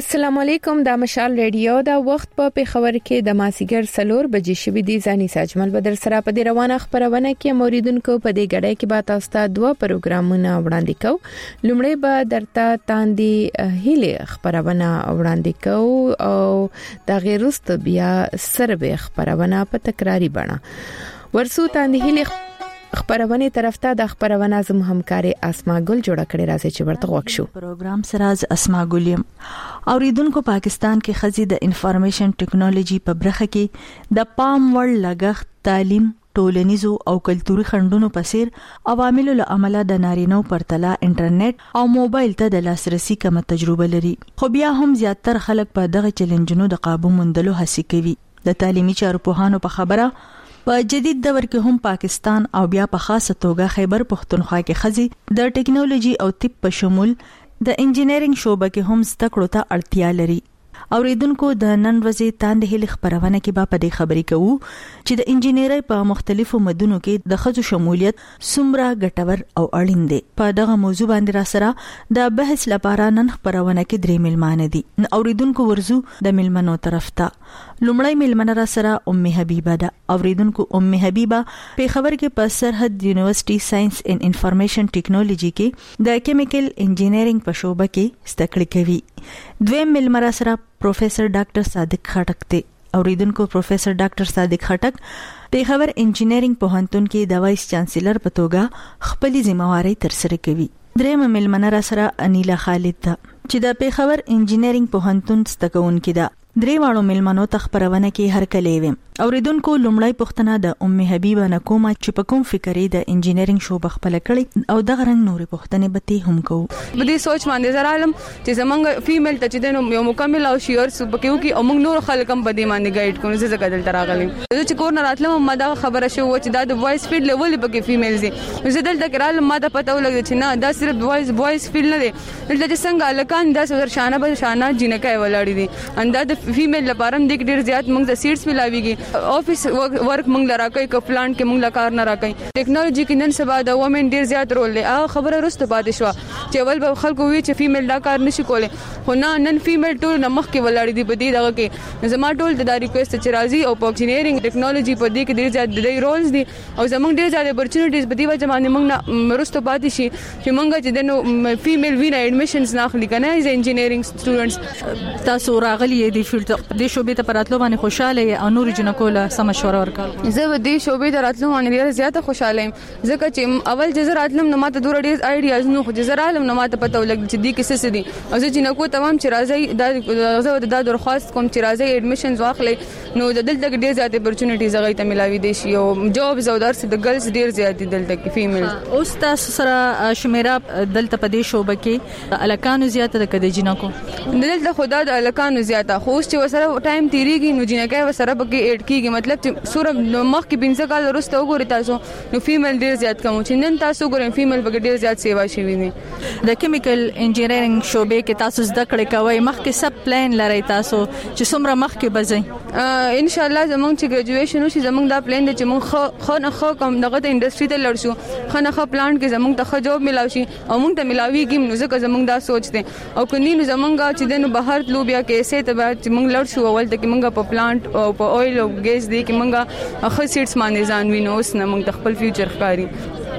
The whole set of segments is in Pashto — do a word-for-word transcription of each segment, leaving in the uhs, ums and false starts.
السلام علیکم، د مشال ریډیو دا وخت په پیښور کې د ماسیګر سلور بجې شوې دي. ځاني ساجمل بدر سره په دې روانه خبرونه کې موریدونکو په دې غړې کې به تاسو ته دوه پروګرامونه وړاندې کوو. لومړی به درته تاندې هیله خبرونه وړاندې کوو او د غیرست بیا سربې خبرونه په تکراری بڼه ورسو. تاندې هیله خبرونه طرف ته د خبرونه زم همکاري اسما ګل جوړه کړې راځي چې ورته وښو. پروګرام سره اسما ګلیم اوریدونکو پاکستان کې خزي د انفارمیشن ټیکنالوژي په برخه کې د پام وړ لګښت تعلیم ټولنیزو او کلتوري خنډونو په څیر عواملو له امله د نارینو پرتله انټرنیټ او موبایل ته د لاسرسي کم تجربه لري، خو بیا هم زیاتره خلک په دغه چیلنجونو د قابو موندلو هڅه کوي. د تعلیمي چارو پوهانو په خبره په جدید دور کې هم پاکستان او بیا په خاصه توګه خیبر پختونخوا کې خزي د ټیکنالوژي او طب په شمول د انجینرینګ شوبه کې هم زده کړو ته اړتیا لري. اوریدونکو د نن ورځې تاندې هلي خبرونه کې به په دې خبرې کوو چې د انجینرۍ په مختلفو مدونو کې د ښځو شمولیت څومره ګټور او اړین دی. په دغه موضوع باندې را سره د بحث لپاره نن خبرونه کې درې ملمانه دي. اوریدونکو ورزو د ملمنو طرف ته لومړی ملمنه را سره ام حبیبه ده. اوریدونکو ام حبیبه په خبر کې په سرحد یونیورسيټي ساينس ان انفارمیشن ټیکنالوژي کې د کیمیکل انجینرینګ په شوبه کې زده کړې کوي. دویم ملمنه سره پروفیسر ډاکټر صادق خټک دی. اوریدونکو پروفیسر ډاکټر صادق خټک د خبر انجینرینګ پوهنتون کې د وایس چانسلر په توګه خپل ځمواري ترسره کوي. دریم ملمنه را سره انیلا خالد ده چې د پیښور انجینرینګ پوهنتون ستکونکې ده. درې واړو ملمنو تخبرونه کې هر کله ویم. اوریدونکو لومړی پوښتنه د ام حبیبه نه کومه چې په کوم فکرې د انجینرینګ شوبه خپل کړي او د غرنګ نورې پوښتنې به ته هم کوو. په دې سوچ باندې زه عالم چې زمونږ فیمیل ته چې د یو مکمل او شیور سبکیو کې او موږ نور خلک هم په دې باندې ګایډ کوو. زه ځکه دلته راغلم چې کور نه راتلم ما دا خبره شو چې دا د وایس فیلډ لیول پکې فیمیل دي. زه دلته کرالم ما ته پته ولګی چې نه دا صرف وایس وایس فیلډ نه دی. دلته چې څنګه الکان دا سر شانه به شانه جنکای ولاړی دي انده د فیمیل لپاره د ډیر زیات موږ د سیټس ملاويږي. افیس ورک موږ لرا کوي ک پلانټ کې موږ لکار نه راکې. ټیکنالوژي کې نن سبا د وومن ډیر زیات رول لري. هغه خبره رسته پاتې شو چې اول به خلکو وی چې فیمیل دا کار نشي کولای، خو نه نن فیمیل ټول نمخ کې ولاړ دي. په دې دغه کې زما ټول د ریکوست چې راځي او په انجینرینګ ټیکنالوژي په دې کې ډیر زیات د رولز دي او زموږ ډیر زیات اپورچونټیز په دې وجه باندې موږ رسته پاتې شي چې موږ چې د فیمیل وینا ایډمیشنز نه اخلي کنه از انجینرینګ سټوډنټس. تاسو راغلي دي فیلډ د شوبې ته پراتلو باندې خوشاله او نور جنکو له سم مشوره ورکړل. زه به دې شوبې ته راتلم باندې ډیر زیاته خوشاله یم ځکه چې اول چې زه راتلم نو ماته دوه ډیر آیډیاز نو خو چې زه راتلم نو ماته پته ولګ چې دې کیسه څه دي او زه جنکو تمام چې راځي دا زه د درخواست کوم چې راځي ایډمیشنز واخلي نو د دلته ډیر زیات اپورچونټیز هغه ته ملاوي دي شي او جابز او درس د ګرلز ډیر زیات دي دلته کې فیمیل. اوس تاسو سره شمیره دلته په دې شوبه کې الکانو زیاته د کده جنکو دلته خدا د الکانو زیاته خو اوس چې وسره ټایم تیریږي نو جنکای وسره بګي اډ کیږي. مطلب چې سورب مخ کې پنځه کال وروسته وګورئ تاسو نو فیمیل ډیر زیات کوم چې نن تاسو ګورئ فیمیل بګي ډیر زیات سیوا شوی دي. د کیمیکل انجینرینګ شوبې کې تاسو زده کړې کوي مخ کې سب پلان لري تاسو چې څومره مخ کې بځئ. ان شاء الله زمونږ چې ګریجویشن وشي زمونږ دا پلان دی چې مونږ خو نه خو کوم دغه د انډستری ته لړ شو خو نه خو پلانټ کې زمونږ ته خو جوب ملاوي شي او مونږ ته ملاويږي نو ځکه زمونږ دا سوچ دی او کني نو زمونږ چې دنه بهر تلو بیا کې سه ته چې مونږ لړ شو اول ته کې مونږ په پلانټ او په اویل او ګیس دی کې مونږ خو سیټس باندې ځان وینو اوس نه مونږ خپل فیوچر ښکاری.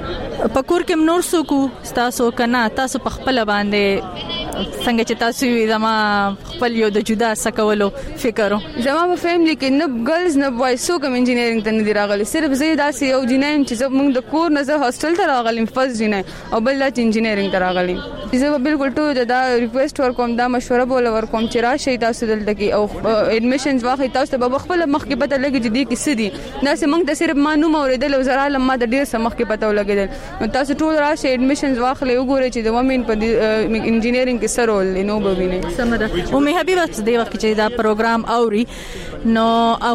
پکور کې نور سوکو تاسو کنا تاسو په خپل باندې څنګه چې تاسو زما خپل یو د جدا سکولو فکرو زما په فیملی کې نه ګرلز نه بوایز سو کوم انجینرینګ ته نه دی راغلي. صرف زه داسې یو جنایم چې موږ د کور نه زه هاستل ته راغلم فرست جنای او بل د انجینرینګ ته راغلم. زه بالکل ټول دا ریکوست ورکوم دا مشوره بوله ورکوم چې راشي تاسو دلته کې او اډمیشنز واخلي تاسو به خپل مخ کې پته لګي چې دې کې څه دي. دا چې موږ د صرف مانو اوریدل او زرا لم ما د ډیر سم مخ کې پته ولګیدل نو تاسو ټول راشي اډمیشنز واخلي وګورئ چې د ومن په انجینرینګ کې څه رول نو به ویني. سمره امي حبيبه دې وخت چې دا پروګرام اوري نو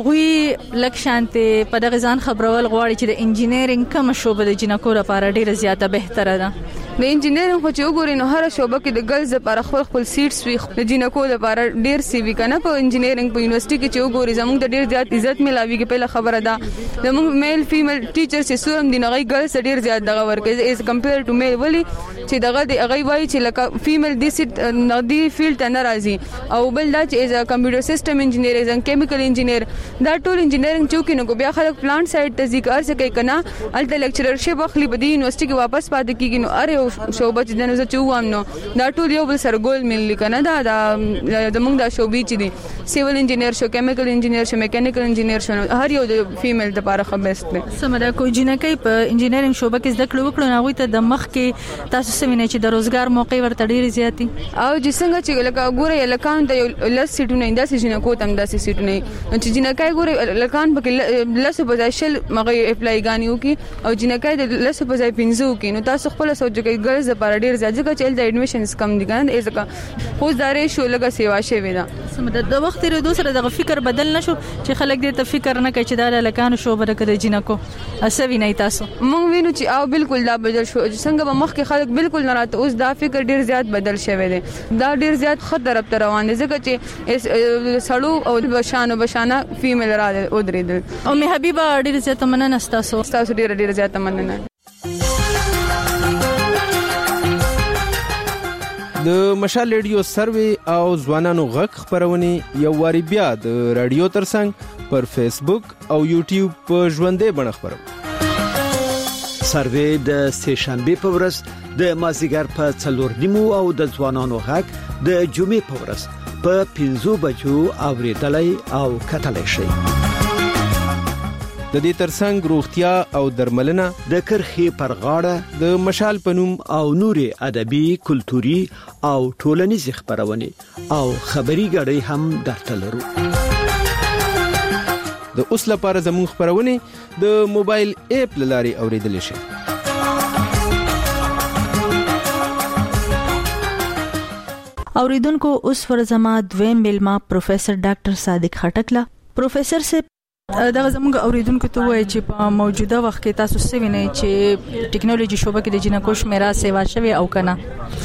هغه لکشانته په دغه ځان خبرول غواړي چې د انجینرینګ کوم شوبه د جنکو لپاره ډیره زیاته بهتره ده. د انجینرینګ خو چې وګورئ نو هر شوبه کې د ګرلز لپاره خپل خپل سیټس وي د جنکو لپاره ډیر سی وی کنه. په انجینرینګ په یونیورسيټي کې چې وګورئ زموږ د ډیر زیات عزت ملاويږي. په خبره ده زموږ میل فیمیل ټیچر چې سورم دي نه ګرلز ډیر زیات دغه ورکه از کمپیر ټو میل ولی چې دغه د هغه وایي چې لکه فیمیل د سیټ نغدي فیلډ ته نه راځي او بل دا چې از کمپیوټر سیستم انجینیر از کیمیکل انجینیر دا ټول انجینرینګ چوکې نو بیا خلک پلانټ سایډ ته ځي کار څه کوي کنه الته لیکچررشپ اخلي په دې یونیورسيټي کې واپس پاتې کیږي نو اره شوبه چې دنه زه چوم نو دا ټول یو بل سره ګول ملي کنه دا د موږ د شوبې چې دي سیول انجینیر شو کیمیکل انجینیر شو میکانیکل انجینیر شو هر یو د فیمیل لپاره خو بیسټ دی. سمره کو جنکې په انجینرینګ شوبه کې زده کړو وکړو نو ته د مخ کې تاسو سمینه چې د روزګار موقع ورته ډیر زیاتی او چې څنګه چې لکه ګوره لکان ته یو لس سیټونه انده سې جنکو تم داسې سیټونه نو چې جنکې ګوره لکان پکې لس په ځای شل مغه اپلای غانیو کې او جنکې د لس په ځای پنځو کې نو تاسو خپل سوچ کې ګرځ لپاره ډیر زیات ځکه چې د اډمیشنز کم دي ګان ځکه خو زارې شو لګه سیوا شوی دا سمره د وخت لري دوسره د فکر بدل نشو چې خلک دې ته فکر نه کوي چې دا لکان شوبه راکړي جنکو اسوي نه تاسو مونږ وینو چې او بالکل دا بدل شو څنګه به مخ کې خلک بالکل نه راته اوس دا فکر ډیر زیات بدل شوی دی دا ډیر زیات خط طرف ته روان دي ځکه چې سړو او بشانو بشانه فیمیل را ودرېدل او مې حبيبه ډیر زیات مننه تاسو تاسو ډیر ډیر زیات مننه. د مشال ریډیو سروي او ځوانانو غږ خبرونه یو واری بیا د رادیو ترڅنګ پر فیسبوک او یوټیوب په ژوندې بڼه خبرو سروي د سېشنبه په ورځ د مازیګر په څلور نیمو او د ځوانانو غږ د جمعې په ورځ په پنځو بجو اوریدلای او کتلای شي. د دې ترڅنګ روغتیا او درملنه د کرخې پر غاړه د مشال پنوم او نوري ادبي کلتوري او ټولنیز خبرونه او خبري غړي هم درته لرو. د اوس لپاره زموږ خبرونه د موبایل اپ لاري اوریدل شي. اوریدونکو اوس ورزما دویم ملما پروفیسر ډاکټر صادق خټکلا پروفیسر سے دا زموږ اوریدونکو ته وایي چې په موجوده وخت کې تاسو سوینه چې ټیکنالوژي شوبه کې د جنکو شمیره سیوا شوی او کنه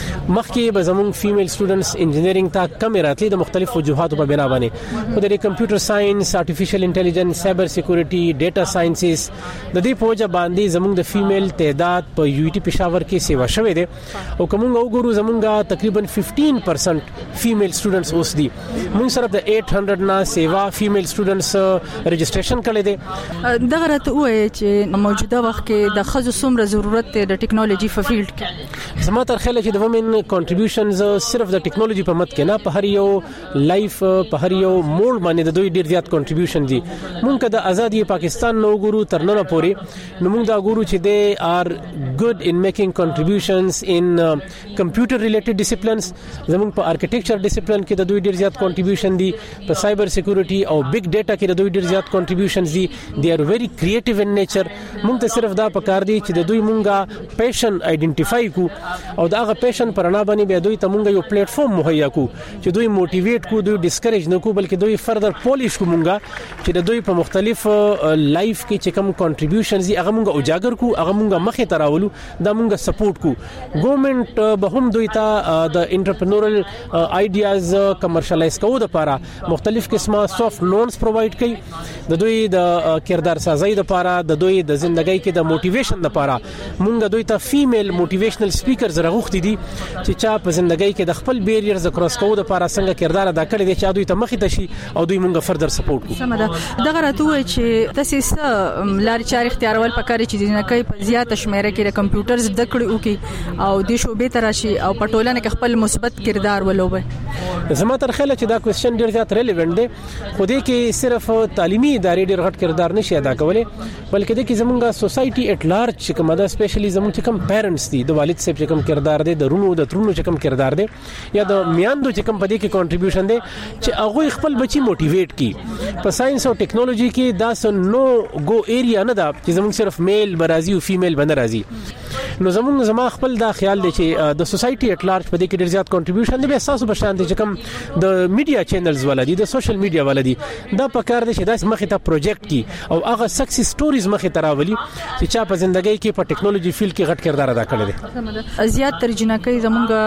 مخکې به زموږ فیمیل سټوډنټس انجینرینګ ته کم راتلي د مختلفو وجوهاتو په بنا باندې خو د کمپیوټر ساينس آرټیفیشل انټيليجنس سایبر سکیورټي ډیټا ساينسز د دې په وجه باندې زموږ د فیمیل تعداد په یو ټي پېښور کې سیوا شوی دی او کومه وګورو زموږ تقریبا پنځه پرسنټ فیمیل سټوډنټس اوس دي موږ سره د اټ هنډرډ نه سیوا فیمیل سټوډنټس رجسټریشن کړی دی. دا غره ته وایي چې موجوده وخت کې د خزو څومره ضرورت دی د ټیکنالوژي په فیلډ کې زما تر خیال چې د وومن کنټریبیوشنز صرف د ټیکنالوژي په مت کې نه په هر یو لایف په هر یو موډ باندې د دوی ډیر زیات کنټریبیوشن دي. موږ د ازادي پاکستان نو ګورو تر نن پورې نو موږ دا ګورو چې دے آر ګډ ان میکینګ کنټریبیوشنز ان کمپیوټر ریلیټډ ډیسپلینز زموږ په آرکیټیکچر ډیسپلین کې د دوی ډیر زیات کنټریبیوشن دي په سایبر سکیورټي او بیگ ډیټا کې د دوی ډیر زیات کنټریبیوشنز دي. they are very creative in nature. موږ ته صرف دا پکار دی چې د دوی مونږه پیشن آئیډنټیفای کو او دا غو پیشن پرانا باندې به دوی ته مونږ یو پلیټ فارم مهیا کو چې دوی موټیویټ کو دوی ډیسکریج نه کو بلکې دوی فردر پولیش کو مونږه چې د دوی په مختلف لایف کې چې کوم کنټریبیوشنز دي هغه مونږه اجاگر کو هغه مونږه مخې ته راولو دا مونږه سپورټ کو. ګورنمنت به هم دوی ته د انټرپرنورل آیډیاز کمرشلایز کوو د لپاره مختلف قسمه سافت لونز پرووایډ کوي د دوی د کردار سازی د لپاره د دوی د ژوندۍ کې د موټیویشن لپاره مونږ دوی ته فیمیل موټیویشنل سپیکرز راغوښتي دي چې چا په ژوندۍ کې د خپل بیریرز کراس کوو د لپاره څنګه کردار ادا کړی دی چې دوی ته مخې ته شي او دوی مونږ فردر سپورټ کوو. سمه ده دغه راته چې تاسو لاري چاري اختیارول پکاره چې د نکای په زیاته شمیره کې د کمپیوټر زده کړو او او د شوبې تراشي او پټولنه کې خپل مثبت کردار ولوبه. زما تر خیال چې دا کوېسچن ډیر زیات ریلیونت دی خو دې کې صرف تعلیمي ادارې ډیر غټ کردار نشي ادا کولای بلکې د کې زمونږه سوسايټي اټ لارج چې کومه دا سپیشلی زمونږ چې کوم پیرنټس دي د والد صاحب چې کوم کردار دی د رونو د ترونو چې کوم کردار دی یا د میاندو چې کوم پدې کې کنټریبیوشن دی چې هغه خپل بچي موټیویټ کی په ساينس او ټیکنالوژي کې دا سن نو ګو ایریا نه دا چې زمونږ صرف میل برازي او فیمیل باندې راځي نو زمونږ زما خپل دا خیال دی چې د سوسايټي اټ لارج پدې کې ډیر زیات کنټریبیوشن دی به اساسو بشان دي چې کوم د میډیا چینلز ولدي د سوشل میډیا ولدي دا پکار دی چې دا مخې ته پروجیکټ کی او هغه سکسس سټوریز مخې ته راولي چې چا په ژوندۍ کې په ټیکنالوژي فیلډ کې غټ کردار ادا کړی دی. زیات ترجمه کوي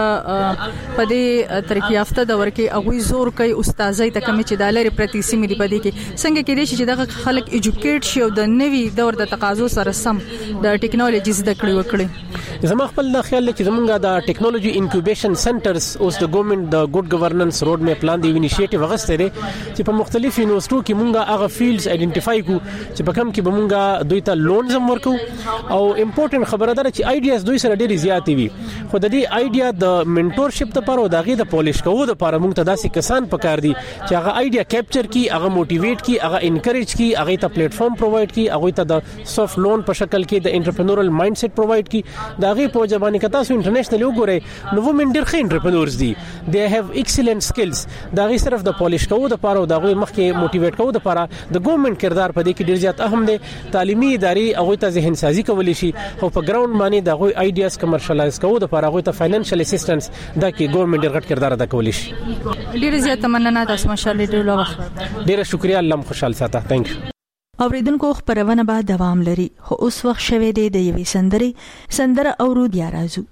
زمونږ په دې ترقی یافته دور کې هغه زور کوي استادای ته کمی چې د لاري پرتی سیمې دی پدې کې څنګه کې دي چې دغه خلک ایجوکیټ شي او د نوي دور د تقاضو سره سم د ټیکنالوژي زده کړې وکړي. زما خپل د خیال چې زمونږ د ټیکنالوژي انکوبیشن سنټرز اوس د ګورنمنت د ګډ گورننس روډ میپ پلان دی انیشیټیو غوښته دي چې په مختلف یونیورسيټو کې مونږه هغه فیلډز آئیډنټیفای کو چې په کوم کې به مونږه دوی ته لونز هم ورکو او امپورټنت خبره ده چې آیډیاز دوی سره ډېری زیاتې وي خو د دې آیډیا د منټورشپ لپاره او د غي د پالیش کوو لپاره مونږ ته داسې کسان پکار دي چې هغه آیډیا کیپچر کی هغه موټیویټ کی هغه انکریج کی هغه ته پلیټ فارم پرووایډ کی هغه ته د سافټ لون په شکل کې د انټرپرینورل مایند سیټ پرووایډ کی دا غي په ځبانه کتا سو انټرنیشنل وګورئ نو وومن ډېر ښه انټرپرینورز دي they have excellent skills دا غي صرف د پالیش کوو د لپاره او دا غي مخکې موټیویټ کوو د لپاره د ګورنمنت کردار په دې کې ډېر زیات اهم دی تعلیمي ادارې هغه ته ذهن سازي کولی شي او په ګراوند باندې د غوي آیډیاز کمرشلایز کوو د لپاره هغه ته فاینانشل اسسټنس دا کې ګورنمنت ډېر غټ کردار ادا کولی شي ډېر زیات مننه تاسو ماشاءالله ډېر لوخ ډېر شکریا الله خوشحال ساته ثانک یو اوریدونکو خبرونه به دوام لري خو اوس وخت شوه دی د یوې سندري سندره اورود یا رازو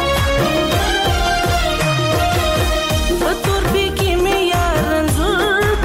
Tur biki mi yaran zur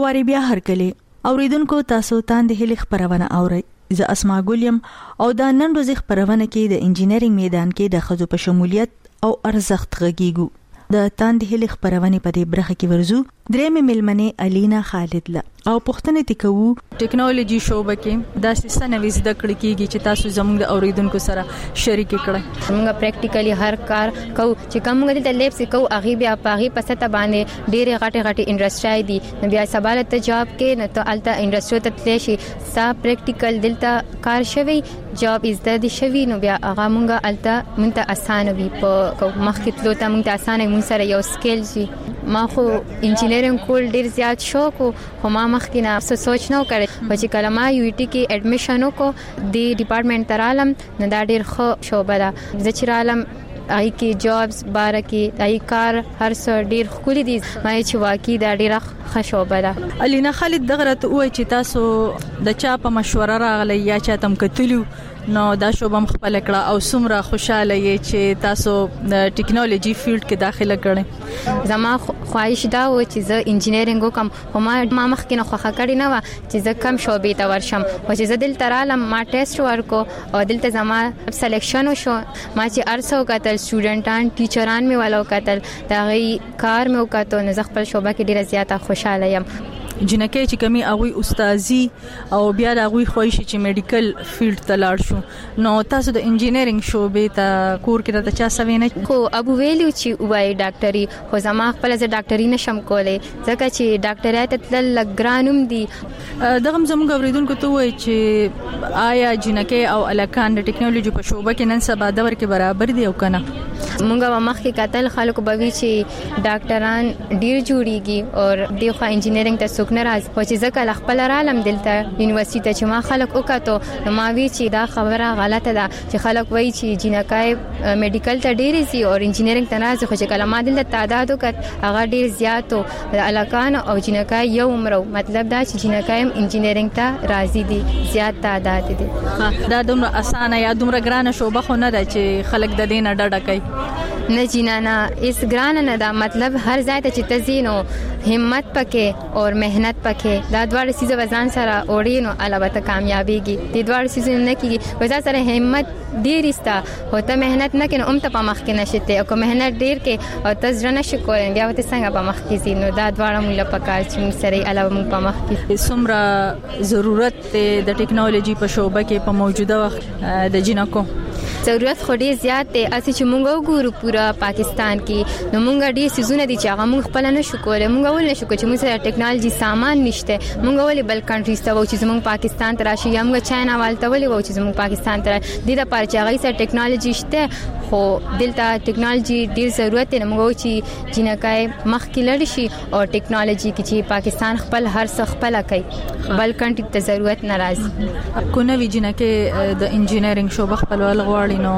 واری بیا هرکله اوریدونکو تاسو تاند هلي خبرونه اورئ. زه اسماء ګلیم او دا نن ورځ خبرونه کې د انجینرینګ میدان کې د خزو په شمولیت او ارزښت غږیږو. د تاند هلي خبرونه په دې برخه کې ورزو درېمه ملمنه الینا خالد لا او پښتنه تکوو ټیکنالوژي شوبه کې دا څه نوې زده کړې کیږي چې تاسو زموږ د اوریدونکو سره شریک کړئ. موږ پریکټیکلی هر کار کوو چې کوم موږ د لیب سې کوو اغي بیا پاغي پسته باندې ډېر غټه غټه انډستری دي نو بیا سوال ته جواب کې نه ته الته انډستری ته تللی شي سا پریکټیکل دلته کار شوی جاب از د شوی نو بیا هغه موږ الته مونږ ته اسانه وي په مخکې تلو ته مونږ ته اسانه مونږ سره یو سکیل شي. ما خو انجینرینګ کول ډیر زیات شوق خو ما مخکې نه څه سوچ نه وکړ چې کله ما یو ټی کې اډمیشن وکړ د ډپارټمنټ ترالم نه دا ډیر ښه شوبه ده. زه چې رالم آی کې جابز بار کې آی کار هر څه ډیر خولي دي ما چې واقعي دا ډیر ښه شوبه ده. الینا خالد دغه راته وای چې تاسو د چا په مشوره راغلی یا چا تم کتلو نو دا شوبه مخبل کړه او څومره خوشاله یې چې تاسو د ټیکنالوژي فیلډ کې داخله کړئ. زما خواهش دا و چې زه انجینرینګ وکم خو ما ما مخکې نه خوخه کړی نه و چې زه کم شوبې ته ورشم او چې زه دلته رالم ما ټیسټ ورکو او دلته زما سلیکشن وشو ما چې ارسو کتل سټوډنټان ټیچران می والو کتل دا غي کار مې وکړو نو زه خپل شوبه کې ډیره زیاته خوشاله یم. جنکه چې کمی اوی استادي او بیا د اوی خوښ چې میډیکل فیلډ ته لاړ شو نو تاسو د انجینرینګ شوبې ته کور کې راته چا سوینه کو ابو ویلو چې وای ډاکټري خو زما خپل ز ډاکټري نشم کولای ځکه چې ډاکټرای ته تل لګرانوم دي. دغه زموږ اوریدونکو ته وای چې آیا جنکه او الکان د ټیکنالوژي په شوبه کې نن سبا دور کې برابر دي او کنه. مونږه مخکې قتل خلکو بوي چې ډاکټران ډیر جوړیږي او دغه انجینرینګ ته ناراض خو چې ځکه خپل رالم دلته یونیورسيټي ته چې ما خلک وکړو نو ما وی چې دا خبره غلطه ده چې خلک وایي چې جنکای میډیکل ته ډیر سي او انجینرینګ ته ناراض خو چې کله ما دلته تعداد وکړ هغه ډیر زیاتو الکان او جنکای یو عمرو مطلب دا چې جنکای انجینرینګ ته راضي دي زیات تعداد دي. دا دومره اسانه یا دومره ګرانه شوبه خو نه ده چې خلک د دې نه ډډه کوي. نه جنانا اس ګران نه دا مطلب هر ځای ته چې تزینو همت پکې او مهنت پکې دا دوه سيزه وزن سره اورینو البته کامیابیږي. د دوه سيزه نه کیږي وځه سره همت ډیر استا او ته مهنت نه کین اوم ته په مخ کې نشته او که مهنت ډیر کې او ته ځنه شکوې بیا وته څنګه په مخ کې زینو دا دوه مولا پکار چې موږ سره علاوه موږ په مخ کې څومره ضرورت د ټیکنالوژي په شوبه کې په موجوده وخت د جنکو ضرورت خو ډیر زیات دی اسی چې موږ وګورو پورا پاکستان کې نو موږ ډیر سيزونه دي چې هغه موږ خپل نه شو کولای موږ ول نه شو چې موږ سره ټیکنالوژي سامان نشته موږ ولې بل کنټریز ته و چې موږ پاکستان ته راشي یا موږ چاینا والته ولې و چې موږ پاکستان ته د دې لپاره چې هغه سره ټیکنالوژي شته خو دلته ټیکنالوژي ډیر ضرورت دی موږ چې جنکای مخ کې لړ شي او ټیکنالوژي کې چې پاکستان خپل هر څه خپل کوي بل کنټری ته ضرورت ناراضي کو نو جنکه د انجینرینګ شوبه خپلوال غواړي نو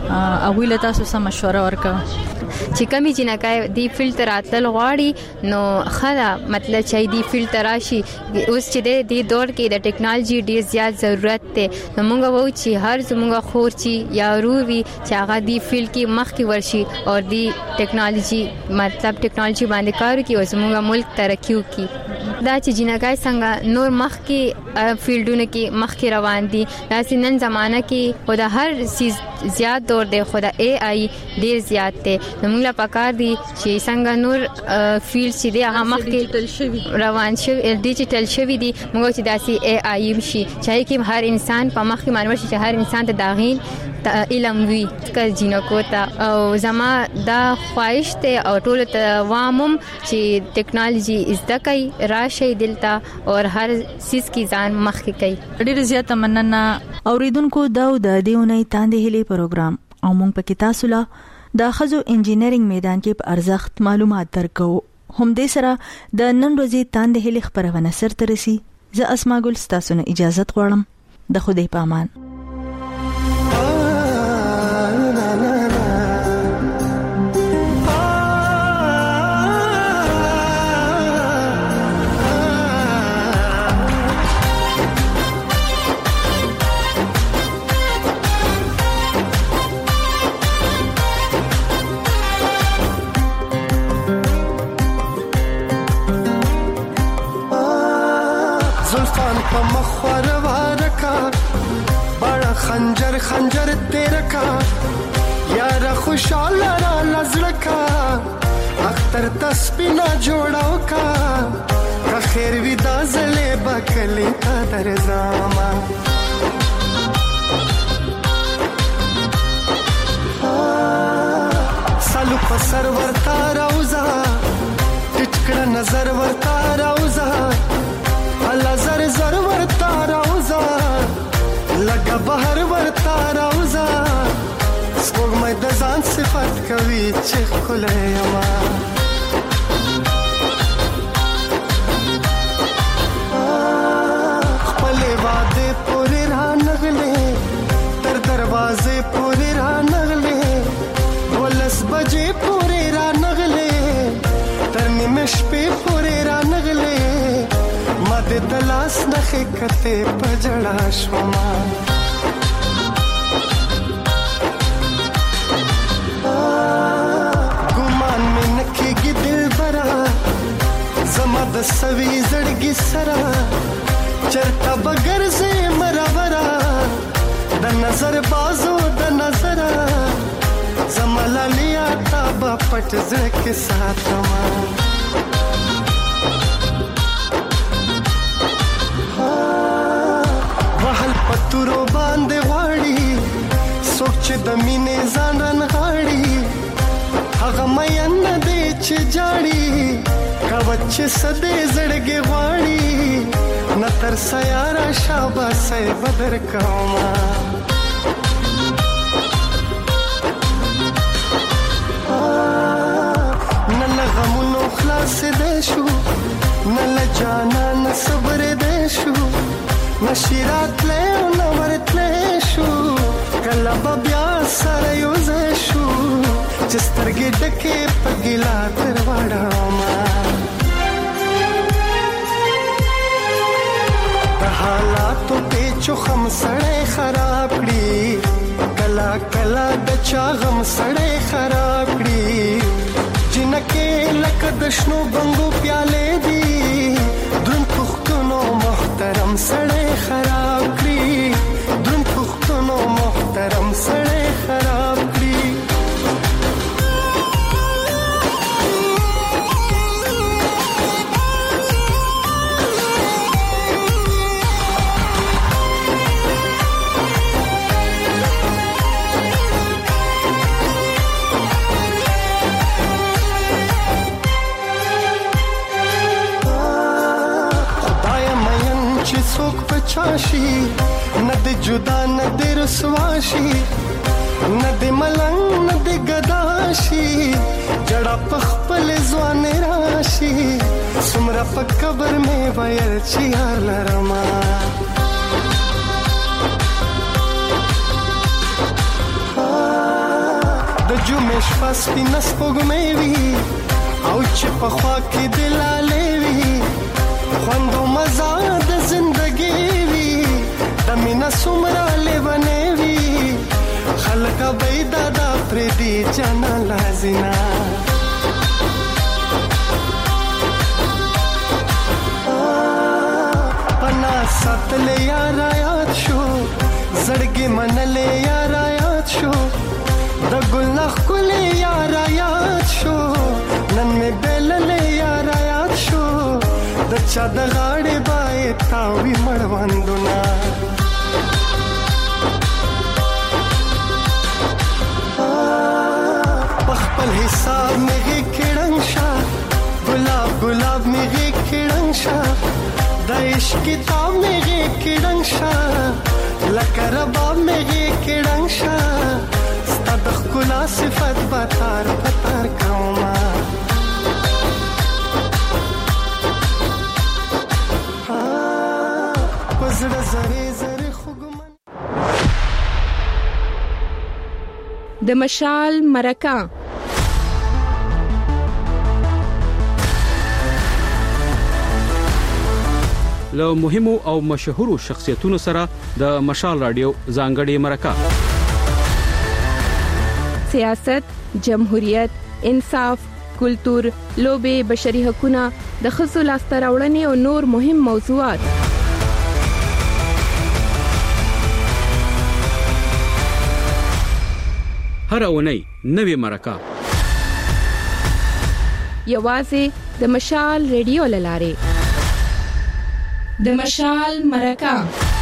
هغه له تاسو سم مشوره ورکړه چې کمی جنکای دی فلټر اتل غواړي نو خلا مطلب چې دی فلټر راشي اوس چې دی دور کې د ټیکنالوژي ډیر زیات ضرورت ته نو موږ وو چې هر زموږ خور چې یا رووي چې هغه دی فیلډ کې مخ کې ورشي او دی ټیکنالوژي مطلب ټیکنالوژي باندې کار کوي او زموږ ملک ترقی وکړي. دا چې جنکای څنګه نور مخ کې فیلډونه کې مخ کې روان دي دا سنن زمانہ کې خو د هر چیز زیات دور دی خو د ای آی ډیر زیات دی نو موږ لا پکار دي چې څنګه نور فیلډ چې دی هغه مخ کې روان شي ډیجیټل شوی دی موږ چې داسي ای آی شي چې کې هر انسان په مخ کې مانور شي چې هر انسان ته داغین علم وی کله جنکو ته او زما دا خواهش ته او ټول ته وامم چې ټیکنالوژي زده کوي راشي دلته او هر سیس کی ځان مخ کې کوي. ډیر زیات مننه اوریدونکو دا د دیونه تاندې هلي پروګرام او مونږ پکې تاسو له د خزو انجینرینګ میدان کې په ارزښت معلومات درکو هم دې سره د نن ورځې تاندې هلي خبرونه سر ترسي. زه اسماء ګل ستاسو نه اجازه غواړم د خدای په امان. Oh خنجر خنجر تیر کا یار خوشاله را لزړه کا اختر تسبینا جوړاو کا که خیر وی دا زله بکلی تا درځما سالو په سر ورتا راوزا ټټکړه نظر ورتا راوزا الله زر زر ورتا راوزا لګه بهر ورتا راوزا سپوږمۍ د ځان صفات کوي چې ښکلی یما خپلې وعدې پورې رانغلې تر دروازې پورې رانغلې ولس بجې پورې رانغلې تر نیمې شپې پورې رانغلې ما دې د لاس نښې کتې په ژړا شومه زما د سوي زړګي سره چرته بغیر زه مرورا د نظر بازو د نظر زما لالیا تا با پټ زکه ساتما وحل پتورو باندې واړی سوچ د مینې ځان غاړي هغه مې نه دې چې جاړي کاوچ سدې زړګي غواړي نتر سیارا شاباسه بدر کوما نل غمونو خلاص دې شو نل جانا نصبر دې شو نشیرات له نو ورتلې شو کله بیا سره یو ځای شو چې سترګې ډکې په ګیلا تر وړاما حالاتو په چوخم سړې خراب کړي کلا کلا د چا غم سړې خراب کړي جنکه لکه د شنو بنګو پیاله دي دن پختونو محترم سړې خراب کړي دن پختونو محترم سړې خراب کړي چاشي ند جدا ند رسواشي ند ملنګ ند گداشي جڑا پخپل ځوان راشي سمرا په قبر مې وير چي هر لرما د جمعې شپه سپینه سپوږمۍ وي او چې په خوا کې دلالې وي خوندو مزه د زندګي وي د مینا سمرا لیوانې وي خلک به دادا پر دې جنا لازینا پنا ساتلې یار یاد شو زړګي منلې یار یاد شو د ګل نخ کولې یار یاد شو نن مې بللې یار یاد شو د چا د غاړې بای تاوي مړوندونه خپل حساب مې کېړنګ شا ګلاب ګلاب مې کېړنګ شا د عشق کتاب مې کېړنګ شا لکه رباب مې کېړنګ شا ستاد خلا صفات بتار پتار کوما پزړه زری زری خوګمن د مشال مرکه له مهمو او مشهورو شخصیتونو سره د مشال رادیو ځانګړي مرکه سیاست، جمهوریت، انصاف، کلتور، لوبه، بشري حقوقونه، د ښځو لاسته راوړنې او نور مهم موضوعات هر اونۍ نوې مرکه یوازې د مشال ریډیو لاره د مشال مرکه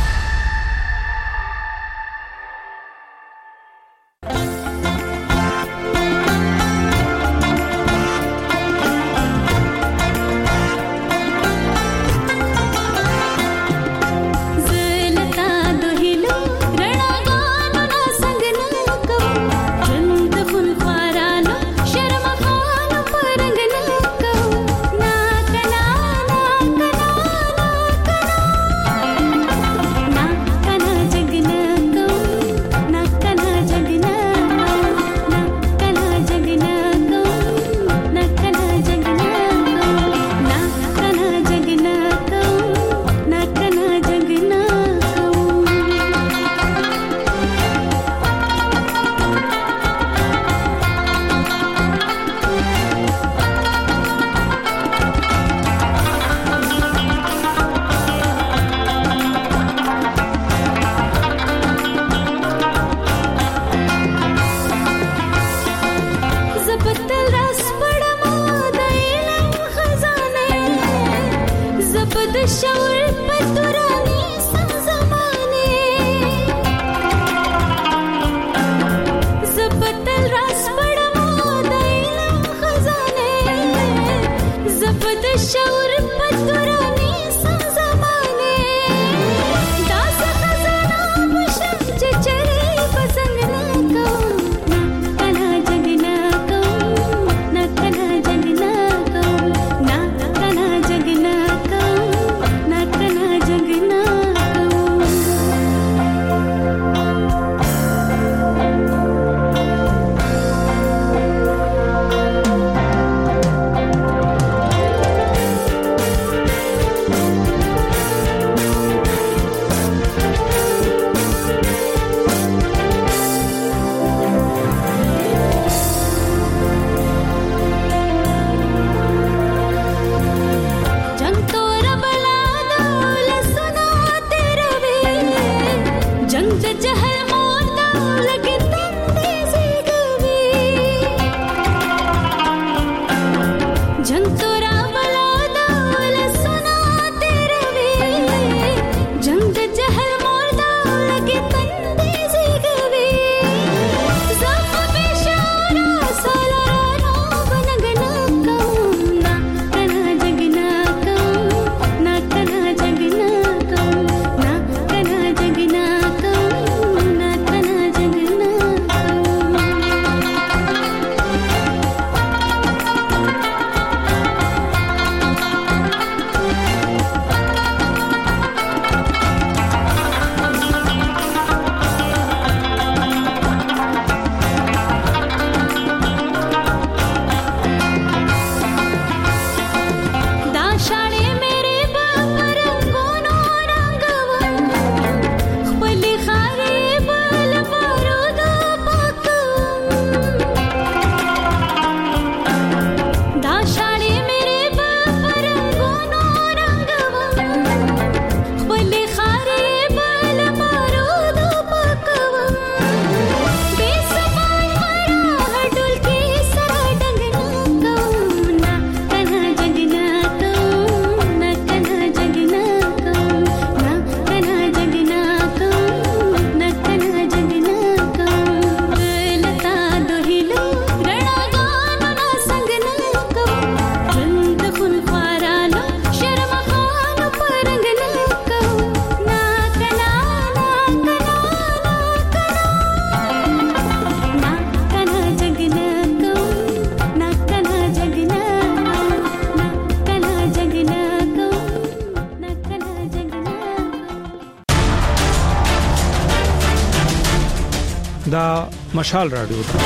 دا مشال رادیو ده.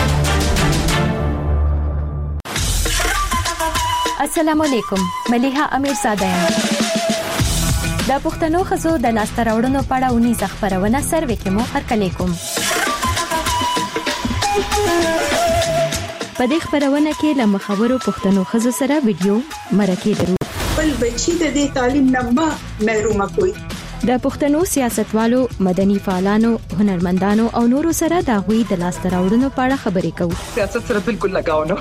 السلام علیکم، ملیحه امیر زاده یم. د پښتنو خزو د لاسته راوړنو په اړه ونی ځخپرونه سروې کې مو هرکلی کوم. په دې خبرونه کې له مخاورو پښتنو خزو سره ویډیو مرکه درو. بل بچی د دې تعلیم نه ما محروم کوي. د پښتنو سیاستوالو، مدني فعالانو، هنرمندانو او نورو سره د غوي د لاسته راوړنو په اړه خبرې کوو. سیاست سره بالکل لگاو نه.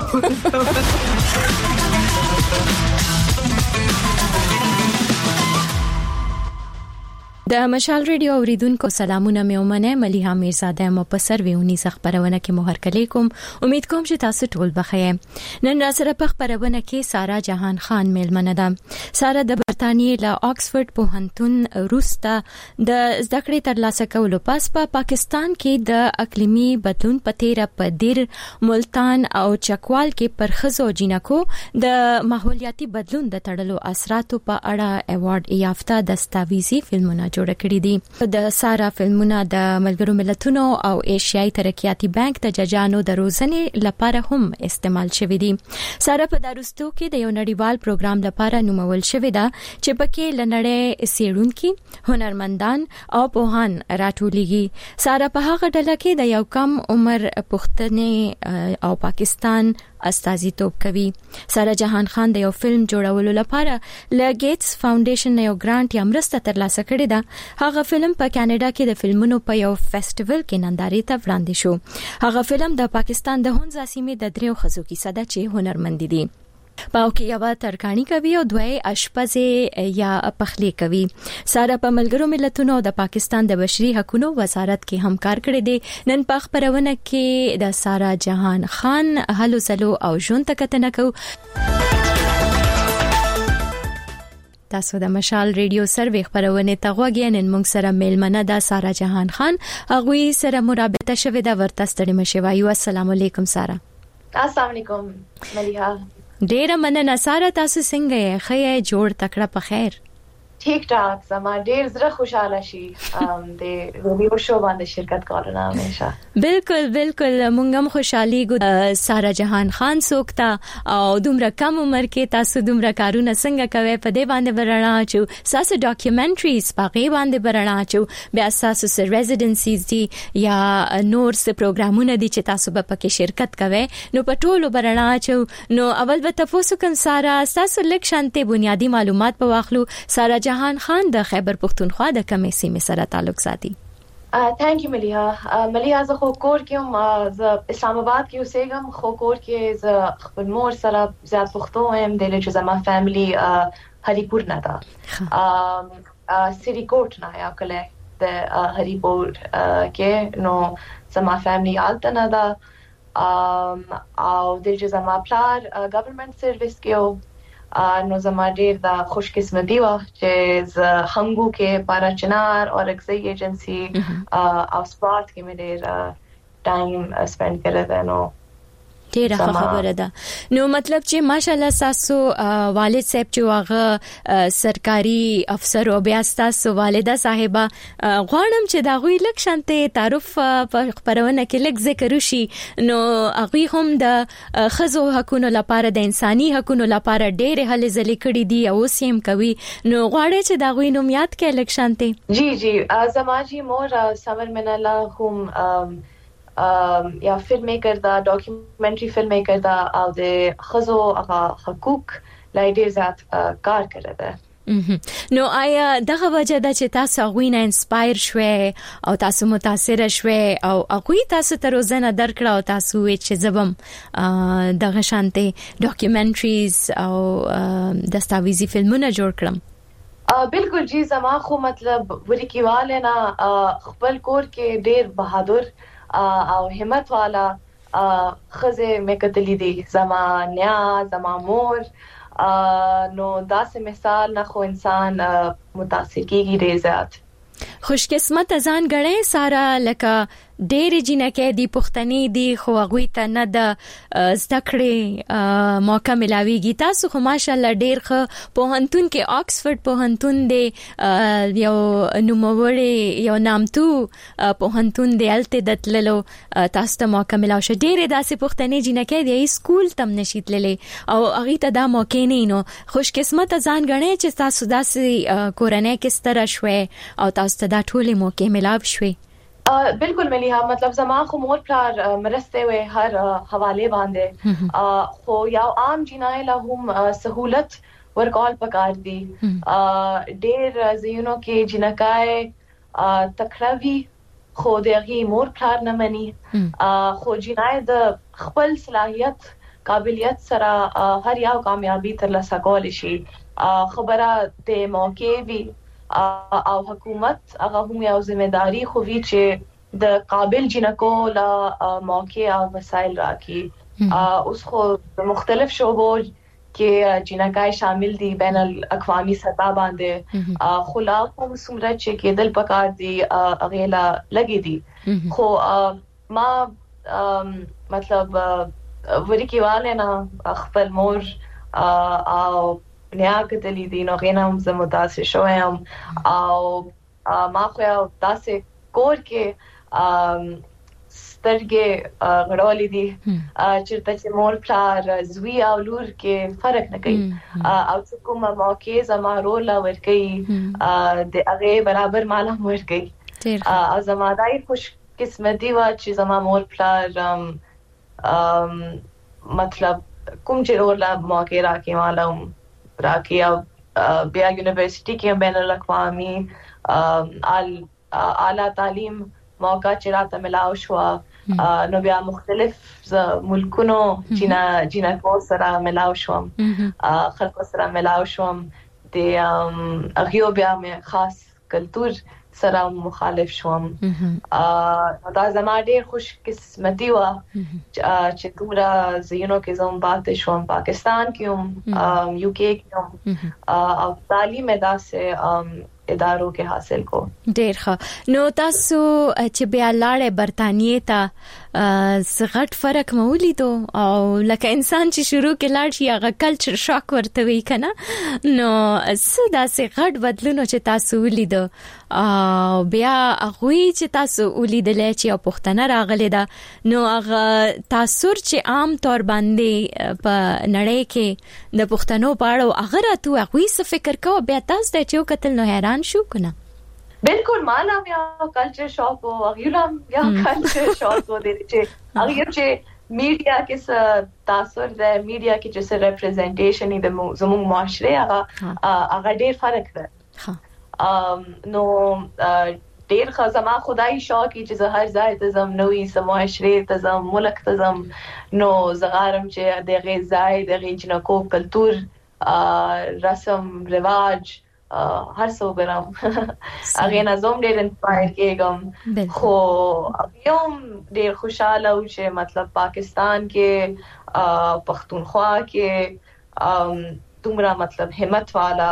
د مشال ریډیو اوریدونکو سلامونه مې ومنه. ملیحه میرزاده مو په سرویونی خبرونه کې مو هرکلی کوم. امید کوم چې تاسو ټول بخیر. نن را سره په خبرونه کې سارا جهان خان میلمنه ده. سارا د برتانیې له آکسفورد پوهنتون روسته د زده کړې ترلاسه کولو پس په پا پاکستان کې د اقلیمي بدلون په تیر په دیر ملتان او چکوال کې پر خزو جنکو د ماحولیاتي بدلون د تړلو اثراتو په اړه ایوارډ یافته دستاویزي فلمونه جوړ کړی دي. د سارا فلمونه د ملګرو ملتونو او ایشیايي ترقیاتي بانک د ججانو د روزنې لپاره هم استعمال شوی دي. سارا په داروستو کې د یو نړیوال پروګرام لپاره نومول شوی ده چې پکې لنړې سیړونکي، هنرمندان او پوهان راټولېږي. سارا په هغه ډله کې د یو کم عمر پښتنې او پاکستان استازیتوب کوي. سارا جهان خان د یو فلم جوړولو لپاره له ګیټس فاونډیشن یو ګرانټ یا مرسته ترلاسه کړې ده. هغه فلم په کاناډا کې د فلمونو په یو فیسټیوال کې نندارې ته وړاندې شو. هغه فلم د پاکستان د هونزا سیمې د دریو خزو کیسه ده چې هنرمند دي. پاو کې یو ترکانی کوي او دوی اشپزې یا پخلی کوي. سارا په ملګرو ملتونو د پاکستان د بشري حقوقو وزارت کې هم کار کړی دی. نن په خبرونه کې د سارا جهان خان هلو زلو او ژوند تکتنه کو. تاسو د مشال ریډیو سروي خبرونه ته غوږی. نن موږ سره میلمنه ده سارا جهان خان. هغه سره مرابطه شوه د ورته ستړي مشوایو. السلام علیکم سارا. السلام علیکم ملیحه. ډیره مننه سارا. تاسو څنګه یې؟ خیر جوړ تکړه په خیر؟ ٹھیک ٹھاک. زما ډیر زړه خوشاله شي د ریډیو شو باندې شرکت کولو نه همیشه. بالکل بالکل مونږ هم خوشحالي ګو. سارا جهان خان سوکتا او دومره کم عمر کې تاسو دومره کارونه څنګه کوي؟ په دې باندې برنا چې تاسو ډاکومنټریز پاغي باندې برنا چې بیا تاسو سره ریزیډنسیز دي یا نور څه پروګرامونه دي چې تاسو به پکې شرکت کوي. نو په ټولو برنا چې نو اول به تاسو کوم سارا تاسو لیک شانته بنیادی معلومات په واخلو. سارا جهان خان د خیبر پختونخوا د کمې سیمې سره تعلق ساتي. ثانک یو ملیحه. ملیحه زه خو کور کې هم زه اسلام آباد کې اوسېږم، خو کور کې زه خپل مور سره زیات پښتو هم د لږه زما فیملی هریپور نه ده، سری کوټ نه یا کله د هریپور کې. نو زما فیملی آلته نه ده او د لږه زما پلار ګورنمنت سرویس کې. نو زما ډیر د خوش قسمتي و چې ز هنګو کې پارا چنار او اکسي ایجنسی او سپورت کې مې ډیر ټایم سپند کړی دی. نو ډیره خبره ده. نو مطلب چې ماشاالله تاسو والد صاحب چې واغه سرکاري افسر او بیا تاسو والده صاحبہ غواړم چې دا غوي لک شانته تعارف په خبرونه کې لک ذکر وشي. نو هغه هم د خزو حقوقو لپاره د انساني حقوقو لپاره ډېر هلې ځلې کړې دي او سیم کوي. نو غواړي چې دا غوي نوم یاد کړي لک شانته. جی جی زماجی مور سمر من الله هم یا فلم میکر دا، ډاکومنټري فلم میکر دا او د خزو حقوق لای ډیر زیات کار کړی دی. نو آیا دغه وجه ده چې تاسو غوینه انسپایر شوي او تاسو متاثر شوي او هغه تاسو ته روزنه درکړه او تاسو چې زبم دغه شانته ډاکومنټریز او دستاویزي فلمونه جوړ کړم؟ بالکل جی. زما خو مطلب ورکیواله نه خپل کور کې ډیر بہادر او همت والا خزه مې کتلې دي. زما نیا زما مور نو داسې مثال نه خو انسان متاثر کیږي ډیر زیات. خوش قسمت ځان غړې سارا لکه ډېر جنکه دی پښتني دی خو هغه ته نه د زده کړې موقع ملاويږي. تاسو خو ماشالله ډېر ښه پوهنتون کې آکسفورد پوهنتون دی یو نوموړی یو نامتو پوهنتون دی الته دتللو تاسو ته موقع ملاو شه. ډېر داسې پښتني جنکه دی سکول تم نشیتللې او هغه ته دا موقع نه نو خوش قسمت ځان غړې چې تاسو داسې کورنۍ کې ستره شوي او تاسو ته دا ټولې موقع ملاو شوي. بالکل ملیحه. مطلب زما خو مور پلار مرسته وي هر حواله باندې خو یو عام جنای له هم سہولت ورکول پکار دي ډېر زینو کې جنکای تکړوي خو دغه مور پلار نه مني خو جنای د خپل صلاحيت قابلیت سره هر یو کامیابی ترلاسه کول شي خبره د موقع وی او حکومت هغه هم یو ځمېداري خو وی چې د قابل جنکو لا موقع او وسایل راکړي اوس خو د مختلف شعبو کې جنکای شامل دي بین الاقوامي سطح باندې خلاف هم سمره چې کېدل پکار دي اغیلا لګي دي خو ما مطلب ورکیواله نه خپل مور او نیا کتلی دي نو غینم زه متاسف شوم او ما خو تاسو کور کې سترګې غړولې دي چې چې مور پلار زوی او لور کې فرق نه کوي او چې کومه موقع زما رول ور کوي د هغه برابر مال هم ور کوي او زما دای خوش قسمتي وا چې زما مور پلار مطلب کوم چې رول موقع راکې مالم راکې او بیا یونیورسيټي کې بین الاقوامي اعلی تعلیم موقع چې راته ملاو شو نو بیا مختلف ملکونو جنا جنکو سره ملاو شوم خلکو سره ملاو شوم د اغیو بیا مې خاص کلچر سره مخالف شوم دا زما ډېر خوش قسمتي و چې دومره زینو کې زوم پاتې شوم پاکستان کې هم یو کې کې او تعلیم داسې ادارو کې حاصل کو ډېر ښه نو تاسو چې بیا لاړې برتانیې ته زغټ فرق مولیدو او لکه انسان چې شروع کې لاړ شي هغه کلچر شاک ورته وی کنه نو سدا سي غټ بدلونو چې تاسو ولیدو او بیا هغه چې تاسو ولیدلې چې په پښتنه راغلي دا نو هغه تاثیر چې عام طور باندې په نړۍ کې د پښتنو په اړه هغه راته هغه څه فکر کوو بیا تاسو د چو کتل نو حیران شو کنه بالکل مالا بیا کلچر شاک او غیرم بیا کلچر شاک و دي چې هغه چې میډیا کې تاثیر د میډیا کې چې ریپرزنټیشن د زموږ معاشره هغه هغه ډېر فرق ده نو ډېر خزما خدای شاکي چې زه هر ځای ته زم نوې سماعشره ته زم ملک ته زم نو زغارم چې دغه ځای دغه جنکو کلچر رسم رواج هر څو ګرام هغه نه زوم ډېر انسپایر کېږم خو یوم ډېر خوشاله و چې مطلب پاکستان کې پښتونخوا کې دومره مطلب همت والا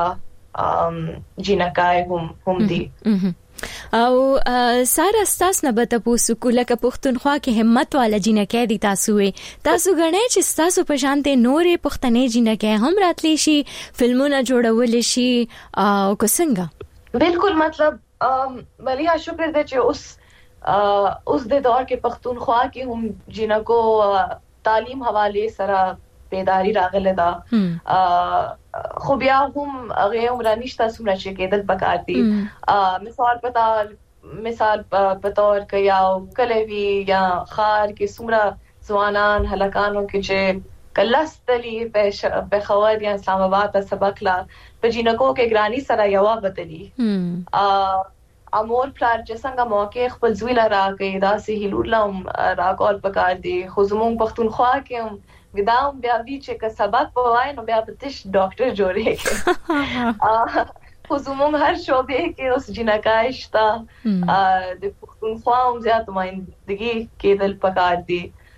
جنکای هم هم دي او ساره تاسو نه به تاسو کوله ک پښتونخوا کې همت والا جنکای دي تاسو وي تاسو غنئ چې تاسو په شانته نورې پښتنې جنکای هم راتلی شي فلمونه جوړول شي او کوڅنګا بالکل مطلب مليها شکر دې چې اوس اوس د دور کې پښتونخوا کې هم جنکو تعلیم حواله سره بیداری راغله دا خو بیا هم هغه عمر نشته سمره چې کېدل پکار دي مثال پتا مثال په تور کې یا کلوي یا خار کې سمره ځوانان هلکانو کې چې کلستلی په خواد یا اسلام آباد ته سبق لا په جنکو کې ګرانی سره یوا بدلی ا امور پلار چې څنګه موقع خپل زوی لرا کې دا سه هلور لم راکول پکار دي خو زمون پښتونخوا کې ګداوم بیا وی چې که سبق پوای نو بیا پتش ډاکټر جوړې خو زموږ هر شوبې کې اوس جنکای شته د پښتونخوا هم زیات مایندګي کېدل پکار دي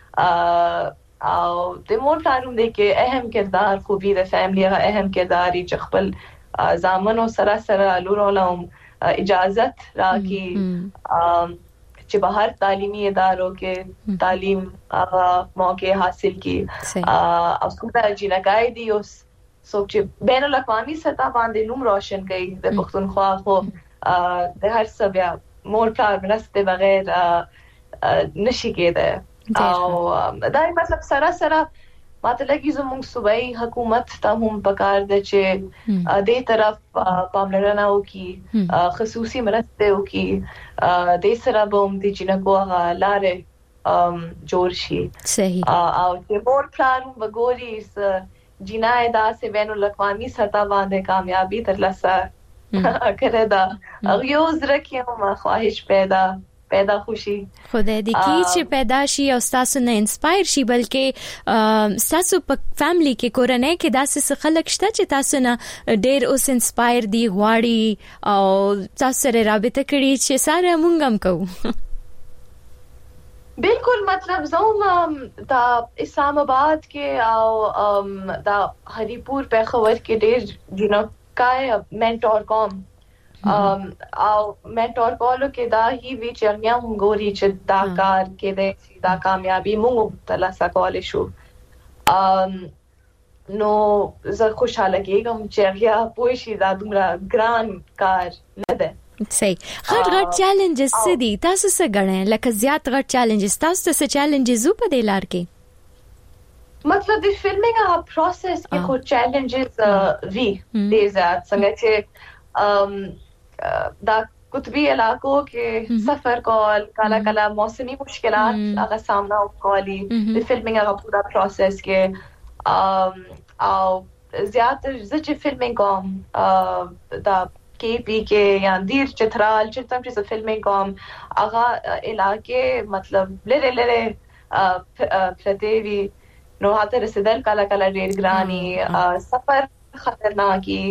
او د مور کاروم دی کې اهم کردار خو به د فیملی هغه اهم کرداري چې خپل زامنو سره سره لورولم اجازت راکې چې بهر تعلیمي ادارو کې تعلیم موقع حاصل کی او څنګه جنکای دي اوس څوک چې بین الاقوامي سطح باندې نوم روشن کوي د پښتونخوا خو د هر څه بیا مور پلار مرسته بغیر نشي کېده او دا مطلب سره سره ماته لګي زموږ صوبایي حکومت ته هم پکار ده چې دې طرف پاملرنه وکړي خصوصي مرسته وکړي د سره به د جنکو لارې جوړ شي صحیح او چې مور پلان وګوري جنای دا سه بین الاقوامی سطح باندې کامیابی ترلاسه کړې ده او یو زړه کې هم خواهش پیدا پیدا خوشي خدای دې کی چې پیدا شي او تاسو نه انسپایر شي بلکې تاسو په فیملی کې کورنۍ کې داسې خلک شته چې تاسو نه ډېر اوس انسپایر دي غواړي او تاسو سره رابطه کړي چې ساره مونږ هم کوو بالکل مطلب زوم دا اسلام آباد کې او دا هریپور په خبر کې ډېر جنو کای منټور کوم Um, او منټور کولو کې دا هی وی چې موږ غوړي چې دا کار کې دې دا کامیابی موږ ترلاسه کولای شو um, نو زه خوشاله کېږم چې بیا پوه شي دا دومره ګران کار نه ده صحیح غټ غټ چیلنجز څه دي تاسو څه غواړئ لکه زیات غټ چیلنجز تاسو څه چیلنجز په دې لار کې مطلب د فلمینګ ا پروسس کې خو چیلنجز وی دې زیات څنګه چې دا قطبی علاقوں کے سفر کول کالا کالا موسمی مشکلات هغه سامنا وکولي د فلمینګ هغه پورا پروسس کې او زیات چې فلمینګ کوم دا کې پی کې یا دیر چترال چې تم چې فلمینګ کوم هغه علاقې مطلب لره لره پردیوی نو هاته رسیدل کالا کالا ډیر ګرانی سفر خطرناکي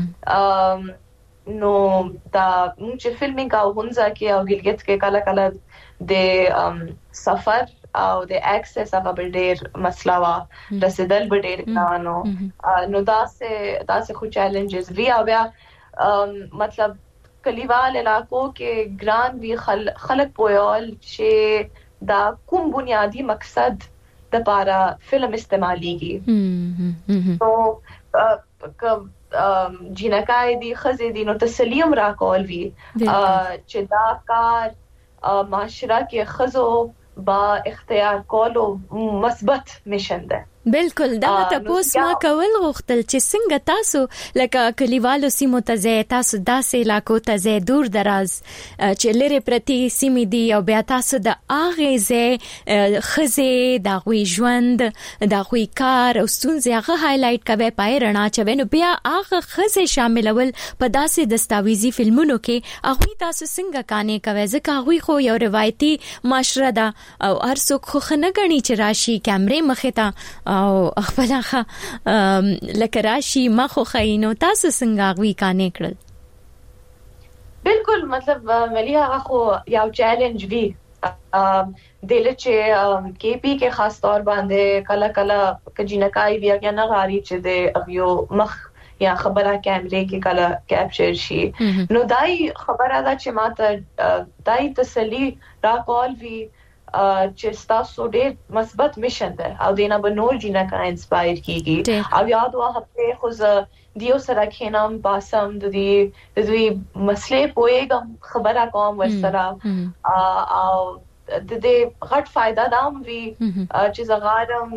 نو دا چې فلمینګ او هنځه کې او ګلګت کې کله کله د سفر او د اکسس هغه ډېر مسله وا رسیدل ډېر کانو نو دا سه دا سه خو چیلنجز وی او بیا مطلب کلیوال علاقو کې ګران وی خلق پویول چې دا کوم بنیادی مقصد د پارا فلم استعماليږي نو جنکای دی خزه دی نو تسلیم را کول وی چې دا کار معاشره کې خزو با اختیار کولو مثبت میشن ده بالکل دا ته پوس ما کول غوښتل چې څنګه تاسو لکه کلیوالو سیمو ته ځای تاسو داسې علاقو ته ځای دور دراز چې لری پرتی سیمې دی او بیا تاسو د اغه ځای خزه د غوي ژوند د غوي کار او ستونزې هغه هایلایټ کوي پای رڼا چوي نو بیا اغه خزه شاملول په داسې دستاویزی فلمونو کې هغه تاسو څنګه کانې کوي ځکه هغه خو یو روایتي معاشره ده او هر څوک خو خنه غني چې راشي کیمرې مخه ته او خپلخه لکه راشي مخه خاينو تاسو څنګه غوي کانې کړل بالکل مطلب مليها خو یو چیلنج وی دله چې کې پی کې خاص طور باندې کله کله کجینکای بیا یا نه غاری چې د یو مخ یا خبره کیمرې کې کله کیپچر شي نو دای خبره دا چې ماته دای تسلی را کول وی چې تاسو ډېر مثبت میشن ده او دینا به نور جنا کا انسپایر کیږي او یاد وا هفته خو دیو سره کینم باسم د دې د دې مسلې پويګم خبره کوم ورسره او د دې غټ فائدہ دام وی چې زغارم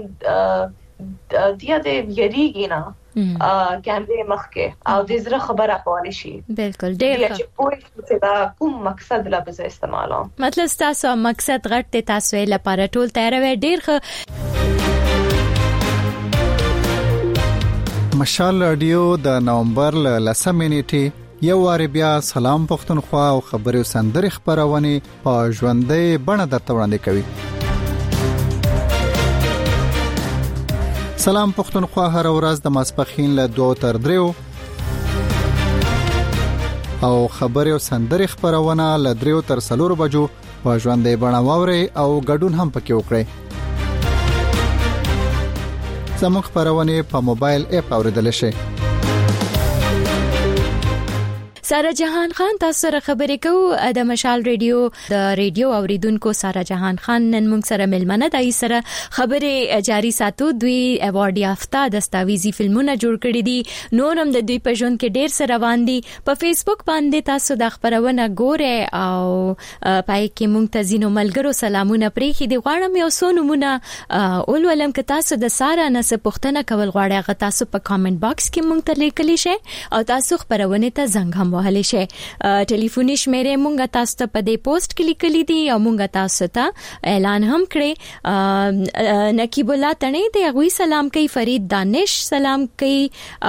دیا دې یریږي نه کیمرې مخ کې او د زړه خبره کولی شي بالکل ډېر چې پوه چې دا کوم مقصد لا به استعمالو مطلب تاسو مقصد غټ ته تاسو لپاره ټول تیار وي ډېر ښه مشال رادیو د نومبر لسمه نیټه یو واری بیا سلام پښتونخوا او خبري سندري خبرونه په ژوندې بڼه درته وړاندې کوي سلام پښتونخوا هر ورځ د ماسپخین له دوه تر دریو او خبري او سندري خبرونه له دریو تر څلورو بجو په ژوندې بڼه واوري او ګډون هم پکې وکړي زموږ خبرونه په موبایل اپ اوریدل شي سارا جهان خان تاسو سره خبرې کوو د مشال ریډیو د ریډیو اوریدونکو سارا جهان خان نن موږ سره ملمنه دای سره خبرې جاری ساتو دوی ایوارډ یافته دستاویزی فلمونه جوړ کړي دي نورم د دوی په ژوند کې ډیر سره روان دي په فیسبوک باندې تاسو د خبرونه ګوره او پای کې موږ ته زینو ملګرو سلامونه پرېخي دي غواړم یو څو نمونه اولولم که تاسو د سارا نه څه پوښتنه کول غواړئ غو تاسو په کامنټ باکس کې موږ ته لیکلی شئ او تاسو خبرونه ته زنګ هم وهلی شي. ټلیفوني شمیرې مونږه تاسو ته په دې پوسټ کې لیکلي دي او مونږه تاسو ته اعلان هم کړی. نقیب الله تنه دې غوي سلام کوي، فرید دانش سلام کوي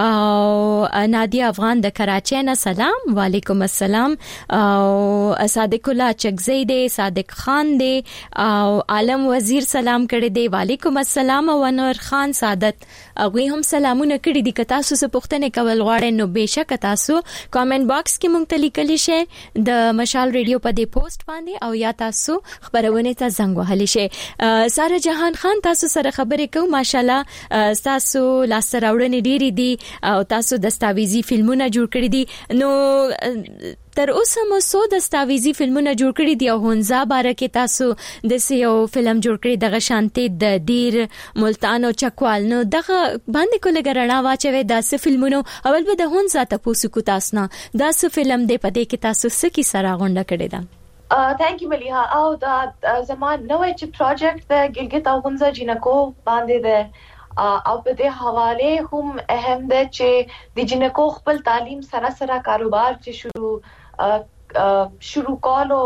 او نادیا افغان د کراچۍ نه سلام، وعلیکم السلام. او صادق الله چغزی دې، صادق خان دې او عالم وزیر سلام کړی دی، وعلیکم السلام. او انور خان سعادت هغه هم سلامونه کړی دي. که تاسو څه پوښتنه کول غواړئ نو بهشکه تاسو کامنټ باکس کې مونږ ته لیکلی شئ د مشال ریډیو په دې پوسټ باندې، او یا تاسو خبرونه ته زنګ وهلی شئ. ساره جهان خان تاسو سره خبرې کوم، ماشاءالله تاسو لاس راوړنې ډېری دي او تاسو دستاویزی فلمونه جوړ کړی دي. نو تر اوسه مو سو دستاویزی فلمونه جوړ کړی دي او هونزا باره کې تاسو د سیو فلم جوړ کړی دغه شانتي د دیر ملتان او چکوال. نو دغه باندې کوله ګرنا واچوي داسې فلمونو اول به د هونزا تاسو کو تاسو نه داسې فلم دی پدې کې تاسو سکی سره غونډه کړی ده. Uh, thank you مليها. او دا زمان نوې چې پروجیکټ د ګلګت او غونزا جنکو باندې ده او په دې حواله هم اهم ده چې د جنکو خپل تعلیم سره سره کاروبار چې شروع شروع کولو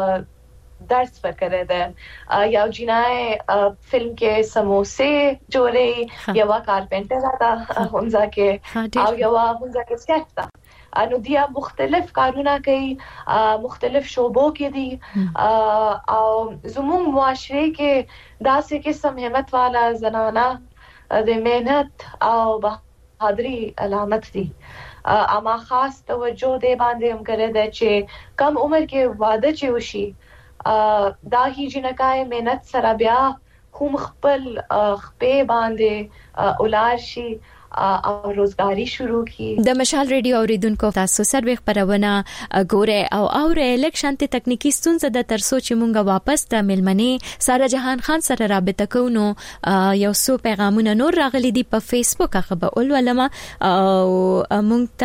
درس ورکړی ده. یو جنای فلم کې سموسه جوړي، یو کارپنټر ده غونزا کې او یو غونزا کې سکټ ده. انو دیا مختلف کارونه کوي، مختلف شعبو کې دي او زموږ معاشره کې داسې قسم همت والا زنانه د مهنت او بهادری علامت دي. اما خاص توجه دې باندې هم کړی دی چې کم عمر کې واده چې وشي دا هی جنکای مهنت سره بیا هم خپل خپې باندې اولاد شي او روزګاری شروع کی. د مشال ریډیو اوریدونکو تاسو سره خبرونه ګوره او اوره الیکشن ته تکنیکی ستونزه د ترسو چې مونږه واپس د ملمنې ساره جهان خان سره رابطه کوو. یو څو پیغامونه نور راغلي دي په فیسبوک هغه به ولولم. او مونږ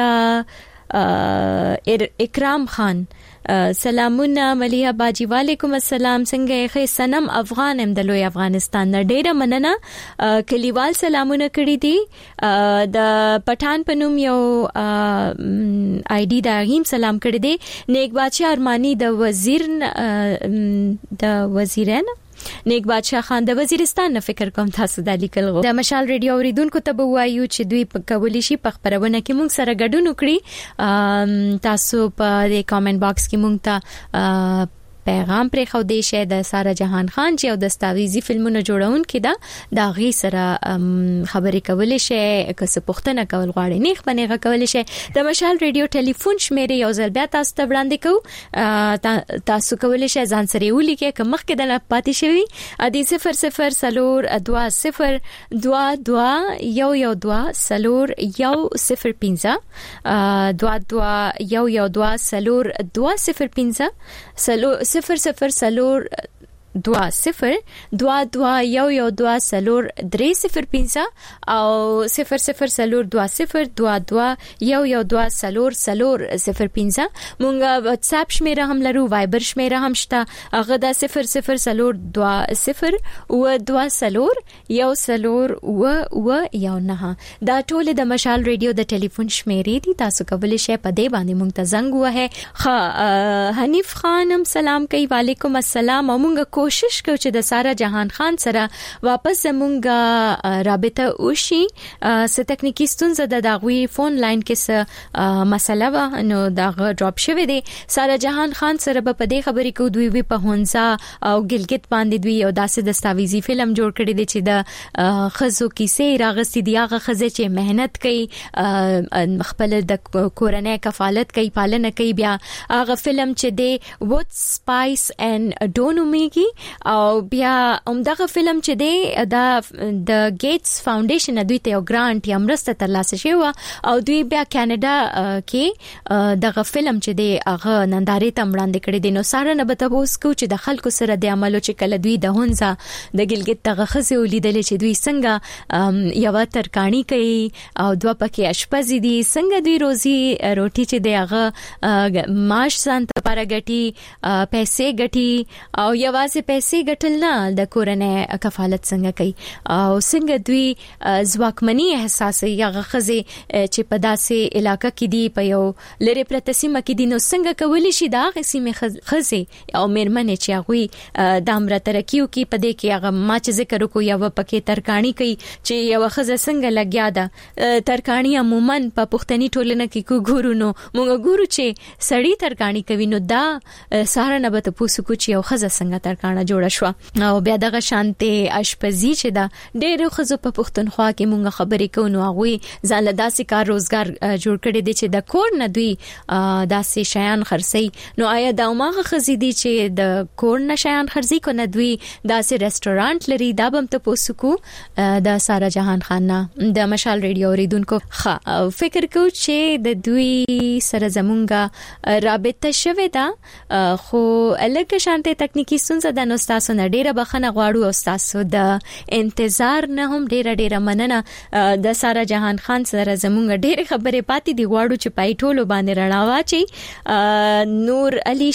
ته اکرام خان سلامونه مليها باجی، وعلیکم السلام، څنګه یې؟ سنم افغان هم د لوی افغانستان نه ډیره مننه. کلیوال سلامونه کړی دي. د پټان پنوم یو آی ډی دا غیم سلام کړی دی. نیک بادشاہ ارمانی د وزیر د وزیران نیک بادشاہ خان د وزیرستان نه فکر کوم تاسو د لیکل غو د مشال ریډیو اوریدونکو ته وایو چې دوی په کولی شي په خبرونه کې مونږ سره ګډون وکړي. تاسو په د کامنټ باکس کې مونږ ته پیغام پرې خو دې شه د ساره جهان خان چې او دستاویزی فلمونه جوړون کړه دا غي سره خبرې کولې شه، که څه پوښتنه کول غواړي نیخ بنېغه کولې شه. د مشال ریډیو ټلیفون شمیره یو ځل بیا تاسو ته وړاندې کوم، تاسو کولې شه ځان سره ولیکئ که مخکې د نه پاتې شوی ادي صفر صفر سلور دوا صفر دوا دوا یو یو دوا سلور یو صفر پنځه دوا دوا یو یو دوا سلور دوا صفر پنځه سلور صفر صفر سلور دوا صفر دوا دوا یو یو دوا سلور درې صفر پنځه او صفر صفر سلور دوا صفر دوا دوا یو یو دوا سلور سلور صفر پنځه. مونږه واتس اپ شمیره هم لرو، وایبر شمیره هم شته، هغه د صفر صفر سلور دوا صفر و دوا سلور یو سلور و و یو نه. دا ټول د مشال ریډیو د ټلیفون شمیرې دي، تاسو کولی شئ په دې باندې مونږ ته زنګ وهه. خ حنیف خانم سلام کوي، وعلیکم السلام. او مونږ کوشش کوو چې د ساره جهان خان سره واپس زمونږه رابطه وشي. څه تکنیکی ستونزه د داغوي فون لاین کې څه مسله و نو داغه ډراپ شوی دی. ساره جهان خان سره په دې خبرې کو دوی وی په هونزا او ګلګت باندې دوی یو داسې دستاویزی فلم جوړ کړی دی چې د خزو کیسې راغستې دی، هغه خزه چې مهنت کوي، خپل د کورنۍ کفالت کوي، پالنه کوي. بیا هغه فلم چې دی وات سپایس اینڈ ډونومیګي او بیا همدغه فلم چې دی دا د ګیټس فاونډیشن دوی ته یو ګرانټ یا مرسته ترلاسه شوی او دوی بیا کاناډا کې دغه فلم چې دی هغه نندارې ته وړاندې کړی دی. نو ساره نه به تاسو کو چې د خلکو سره د عملو چې کله دوی د هونزا د ګلګت دغه خزه ولیدل چې دوی څنګه یو ترکانی کوي او دوه پکې اشپزي دي، څنګه دوی روزي روټي چې دی هغه معاش ځان ته لپاره ګټي، پیسې ګټي او یوازې یوازې پیسې ګټل نه د کورنۍ کفالت څنګه کوي او څنګه دوی ځواکمني احساس یا غخزه چې په داسې علاقې کې دی په یو لری پرتسیمه کې دی نو څنګه کولی شي دا غسیمه خزه او مېرمنې چې هغه د امر ترکیو کې په دې کې هغه ما چې ذکر وکړو یا پکې ترکانی کوي چې یو خزه څنګه لګیا ده ترکانی عموما په پښتني ټولنه کې کو ګورو نو موږ ګورو چې سړی ترکانی کوي نو دا ساره نه به تاسو کو چې یو خزه څنګه ترکانه جوړه شو او بیا دغه شانته اشپزی چې دا ډېر خزه په پښتونخوا کې موږ خبرې کوو نو هغه ځان له داسې کار روزګار جوړ کړي دي چې د کور نه دوی داسې شیان خرڅي نو آیا دا ماغه خزي دي چې د کور نه شیان خرڅي کو نه دوی داسې ریسټورانټ لري دا بم ته پوسو کو د سارا جهان خان د مشال ریډیو اوریدونکو ښه فکر کو چې د دوی سره زمونږه رابطه شوه دا خو الګ شانته تکنیکی ستونزه د نو تاسو نه ډیره بخنه غواړو او تاسو د انتظار نه هم ډیره ډیره مننه د سارا جهان خان سره زمونږ ډیره خبرې پاتې دی غواړو چې پای ټولو باندې رڼا واچي نور علي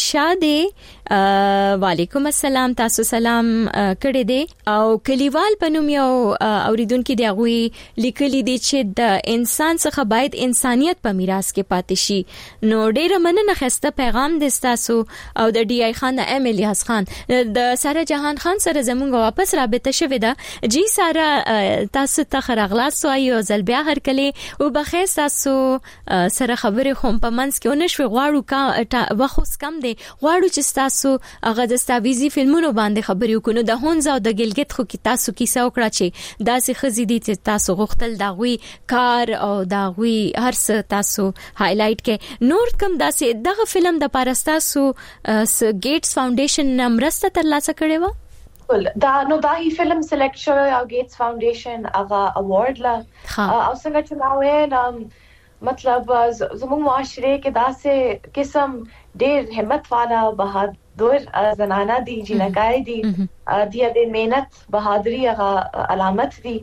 شاه وعلیکم السلام تاسو سلام کړی دی او کلیوال پنوم یو اوریدونکو دی غوي لیکلي دي چې د انسان څخه باید انسانيت په میراث کې پاتې شي نو ډیره مننه خسته پیغام د تاسو او د ډي آی خان ام الیاس خان د سارا جهان خان سره زموږ واپس رابطه شوه ده جی سارا تاسو ته خرغلاس وایي او ځل بیا هر کله او بخیر تاسو سره خبرې هم په منځ کې ونشوي غواړو کا وخت کم دی غواړو چې تاسو هغه د ستاویزي فلمونو باندې خبرې وکړو د هونز او د ګلګت خو کې تاسو کیسه وکړه چې داسې خزي دي چې تاسو غوښتل دا غوي کار او دا غوي هر څه تاسو هایلایټ کې نور کوم داسې دغه فلم د پارستاسو ګیټس فاونډیشن نمرسته ترلاسه کړې و دا نو دا هی فلم سلیکټ شو او ګیټس فاونډیشن هغه اوارډ لا او څنګه چې ناوې مطلب زموږ معاشره کې داسې قسم ډېر همت والا بهادر زنانه دي جنکای دي د دې مهنت بهادری هغه علامت دي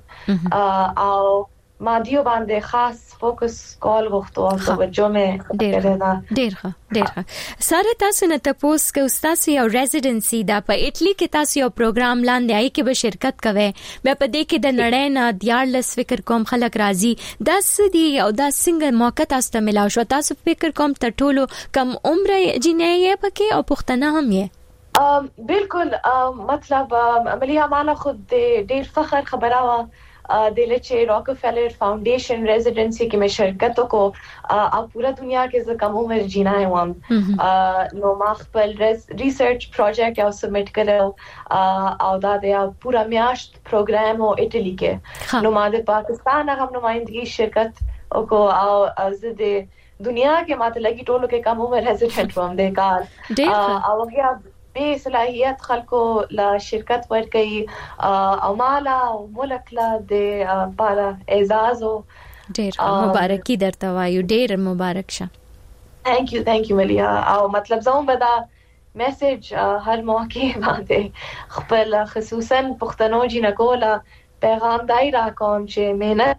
او ما دیو باندې خاص فوکس کول غوښتو او توجه مې ډېر ډېر ښه ډېر ښه سره تاسو نه تاسو کې استاد یو ریزیډنسي دا په اټلی کې تاسو یو پروګرام لاندې آی کې به شرکت کوي بیا په دې کې د نړۍ نه دیارلس فکر کوم خلک راځي دا سدي او دا څنګه موقع تاسو ته ملاو شو تاسو فکر کوم ته ټولو کم عمر جنې پکې او پښتنه هم یې بالکل مطلب عملیه معنا خود ډېر فخر خبره وا د لچې راکفیلر فاونډیشن ریزیډنسي کې مې شرکت وکړو او پورا دنیا کې زه کوم عمر جینا یم نو ما خپل ریسرچ پروجیکټ او سبمټ کړو او دا د پورا میاشت پروګرام او اټلی کې نو ما د پاکستان هغه نمائندګي شرکت وکړو او زه د دنیا کې ماته لګي ټولو کې کوم عمر ریزیډنټ وم د کار او هغه به صلاحیت خلکو لا شرکت ورکړي او مالا او ملک لا د پالا اعزاز او ډېر مبارکي درته وایو ډېر مبارک شه ثانک یو ثانک یو ملیا او مطلب زموږ به دا میسج هر موقع باندې خپل خصوصا پښتنو جنکو لا پیغام دای را کوم چې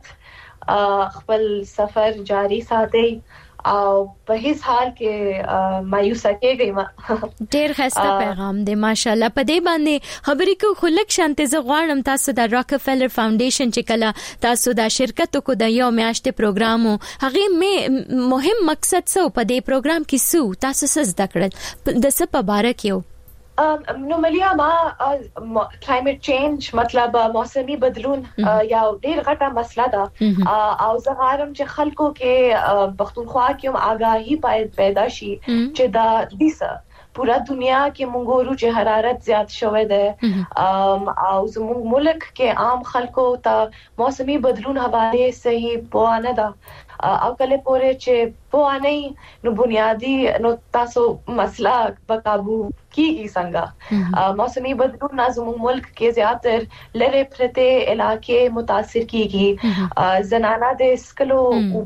مهنت خپل سفر جاری ساتي او په هیڅ حال کې مایوسه کېږي ما ډېر خسته پیغام دی ماشاءالله په دې باندې خبرې کو خلک شانته ز غواړم تاسو د راکفیلر فاونډیشن چې کله تاسو د شرکت کو د یو میاشتې پروګرام هغه مې مهم مقصد څه په دې پروګرام کې سو تاسو څه زده کړل د څه په باره کې نو ملیا ما کلایمټ چینج مطلب موسمي بدلون یا ډېر غټه مسله ده او زه غواړم چې خلکو کې پښتونخوا کې آگاهي پیدا شي چې دا دیسه پورا دنیا کې مونږ ورو چې حرارت زیات شوه ده او زموږ ملک کې عام خلکو ته موسمي بدلون حواله صحیح پوهه نه ده او کله پورې چې پوهه نه نو بنیادی نو تاسو مسله په قابو کیږي څنګه موسمي بدلون زموږ ملک کې زیاتره لری پرته علاقې متاثر کیږي زنانه د سکلو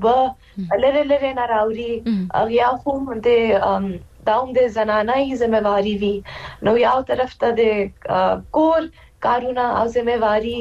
وبه لری لری نه راوړي یا هم د داوم د زنانه ذمہواری وی نو یو طرف ته د کور کارونه او ذمہواری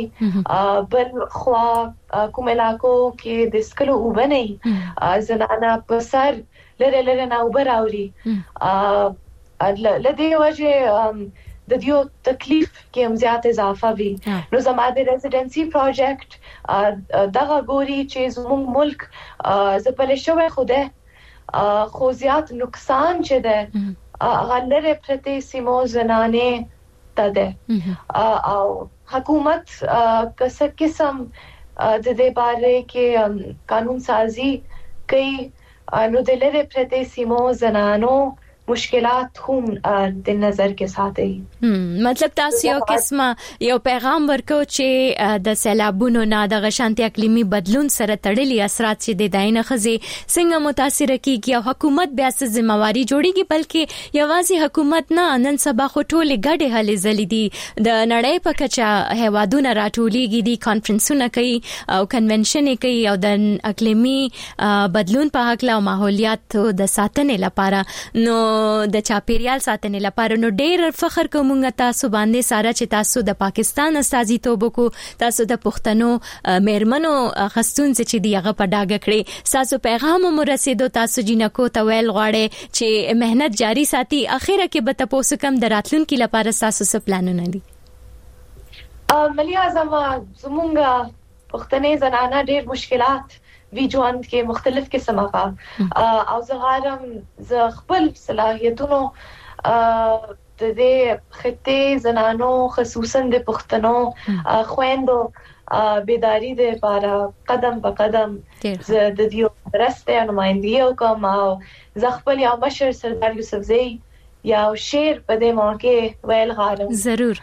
بل خوا کوم علاقو کې د سکلو وبني زنانه په سر لره لره نه وبراوري لدې وجه د دیو تکلیف کې هم زیات اضافه وي. نو زما د ریزیډنسي پروجیکټ دغه ګوري چې زموږ ملک زپل شوی خوده خو زیات نقصان چې ده غلره پرته سیمو زنانه ته ده او حکومت کسه قسم د دې باره کې قانون سازي کوي نو د لری پرته سیمو زنانو مشکلات هم د نظر کې ساتي. مطلب تاسو یو قسمه یو پیغام ورکو چې د سیلابونو نه د غشانتي اقلیمي بدلون سره تړلي اثرات چې د داینه خزي څنګه متاثر کیږي او حکومت بیا څه ځمواري جوړيږي بلکې یوازې حکومت نه نن سبا خو ټول ګډه هلې زلې دي د نړۍ په کچه هیوادونه راټولېږي دي کانفرنسونه کوي او کنونشن کوي او د اقلیمي بدلون په حق له ماحولیات د ساتنې لپاره نو د چاپیریال ساتنې لپاره نو ډېر فخر کوم تاسو باندې ساره چې تاسو د پاکستان استازیتوب کو تاسو د پښتنو میرمنو خستون چې دی هغه په ډاګه کړی تاسو پیغام مو رسیدو تاسو جنکو ته ویل غواړي چې مهنت جاری ساتي اخیره کې به تاسو کم دراتلونکو لپاره تاسو څه پلانونه دي؟ ملي اعظم زمونږ پښتنې زنانه ډېر مشکلات وی ژوند کې مختلف قسمه کا او زه غواړم زه خپل صلاحیتونو د دې خطې زنانو خصوصا د پښتنو خويندو بیداری د لپاره قدم په قدم زه د دې درسته نمائندګي وکم او زه خپل یو مشر سردار یوسفزئی یا شعر په دې موقع ویل غواړم ضرور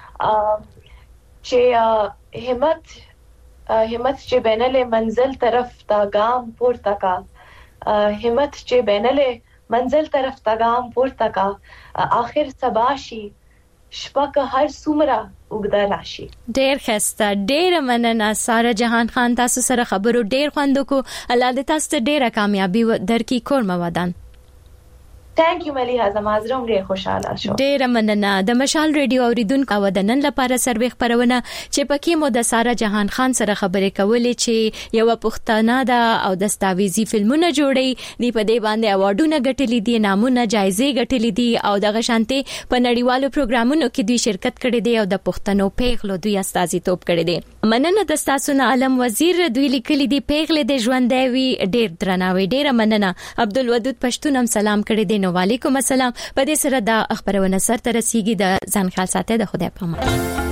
چې همت همت چې بینله منزل طرف تا ګام پورته کا همت چې بینله منزل طرف تا ګام پورته کا اخر سباشي شپه هر سومره وګدا راشي. ډېر خسته ډېر مننه ساره جهان خان تاسو سره خبرو ډېر خوند کو الله دې تاسو ته ډېره کامیابی درکې کور موادان. ثانک یو ملي اعظم حضرت ډېر خوشاله شو. ډېر مننه د مشال ریډیو اوریدونکو او د نن لپاره سروي خبرونه چې پکې مو د ساره جهان خان سره خبرې کولې چې یو پښتانه ده او دستاویزي فلمونه جوړي دی په دې باندې اوارډونه ګټلې دي نامونه جایزې ګټلې دي او د غشانتي په نړیوالو پروګرامونو کې دوی شرکت کړي دي او د پښتنو پیغلو دوی استازیتوب کړي دي. مننه د تاسو نه عالم وزیر دوی لیکلي دي پیغلې د ژوندۍ وي ډېر درناوي ډېر مننه. عبدالودود پښتون هم سلام کړي دي. وعلیکم السلام. په دې سره د خبرونه سره ترسيږي د ځان خیال ساتي د خدای په امان.